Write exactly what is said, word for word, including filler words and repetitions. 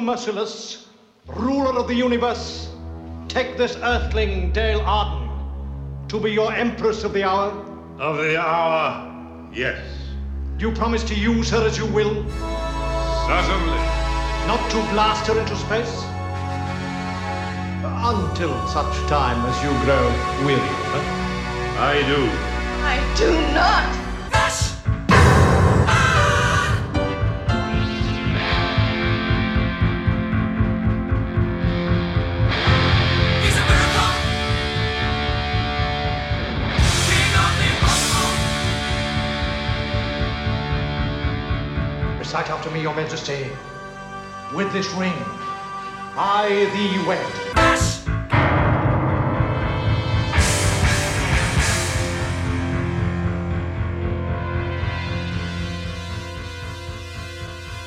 merciless, ruler of the universe, take this earthling, Dale Arden, to be your empress of the hour? Of the hour, yes. Do you promise to use her as you will? Certainly. Not to blast her into space? Until such time as you grow weary of her? I do. I do not. Recite after me, your majesty. With this ring, I thee wed.